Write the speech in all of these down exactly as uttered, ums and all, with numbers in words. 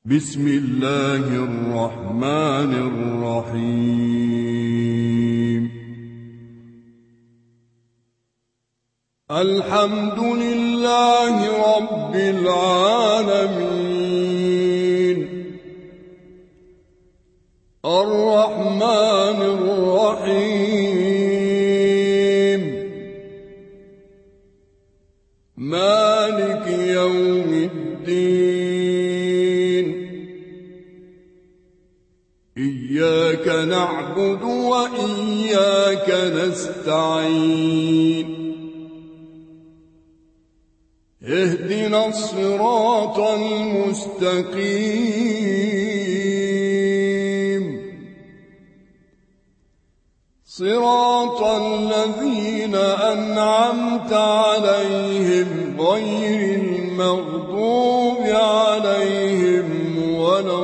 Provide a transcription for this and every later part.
بسم الله الرحمن الرحيم الحمد لله رب العالمين الرحمن الرحيم مالك يوم الدين إياك نعبد وإياك نستعين اهدنا الصراط المستقيم صراط الذين أنعمت عليهم غير المغضوب عليهم ولا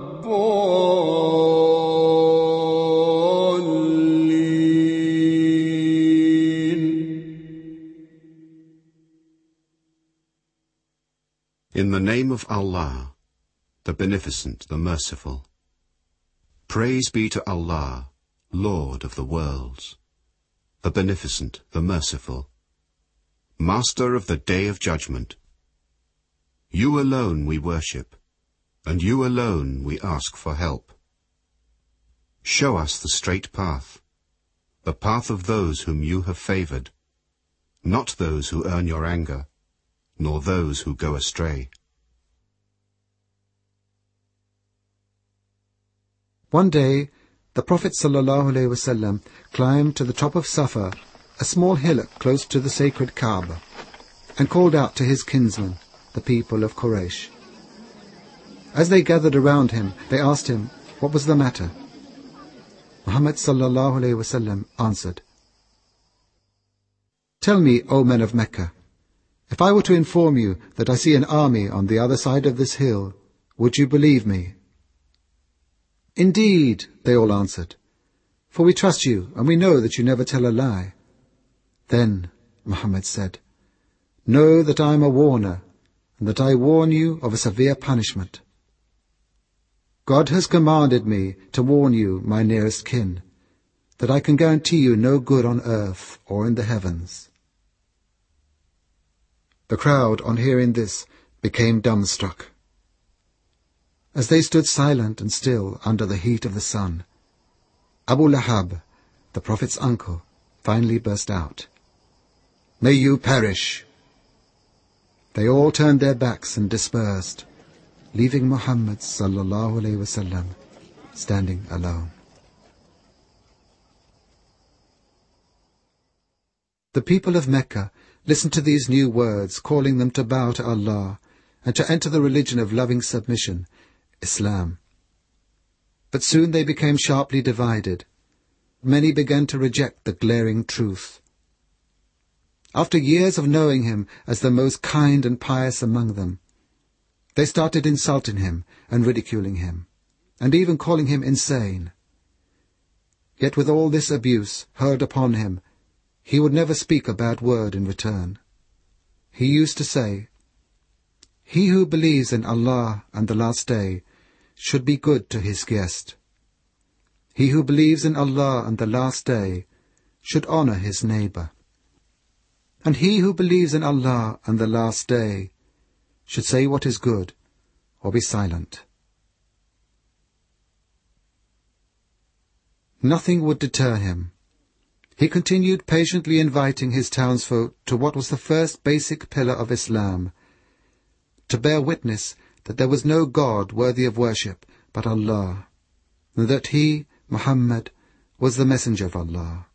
الضالين. In the name of Allah, the Beneficent, the Merciful. Praise be to Allah, Lord of the worlds, the Beneficent, the Merciful, Master of the Day of Judgment. You alone we worship, and you alone we ask for help. Show us the straight path, the path of those whom you have favored, not those who earn your anger, nor those who go astray. One day, the Prophet ﷺ climbed to the top of Safa, a small hillock close to the sacred Kaaba, and called out to his kinsmen, the people of Quraysh. As they gathered around him, they asked him what was the matter. Muhammad ﷺ answered, "Tell me, O men of Mecca, if I were to inform you that I see an army on the other side of this hill, would you believe me?" "Indeed," they all answered, "for we trust you, and we know that you never tell a lie." Then Muhammad said, "Know that I am a warner, and that I warn you of a severe punishment. God has commanded me to warn you, my nearest kin, that I can guarantee you no good on earth or in the heavens." The crowd, on hearing this, became dumbstruck. As they stood silent and still under the heat of the sun, Abu Lahab, the Prophet's uncle, finally burst out, "May you perish!" They all turned their backs and dispersed, leaving Muhammad sallallahu alaihi wasallam standing alone. The people of Mecca listened to these new words, calling them to bow to Allah and to enter the religion of loving submission, Islam. But soon they became sharply divided. Many began to reject the glaring truth. After years of knowing him as the most kind and pious among them, they started insulting him and ridiculing him, and even calling him insane. Yet with all this abuse heard upon him, he would never speak a bad word in return. He used to say, "He who believes in Allah and the Last Day should be good to his guest. He who believes in Allah and the Last Day should honor his neighbor. And he who believes in Allah and the Last Day should say what is good or be silent." Nothing would deter him. He continued patiently inviting his townsfolk to what was the first basic pillar of Islam, to bear witness that there was no God worthy of worship but Allah, and that he, Muhammad, was the messenger of Allah.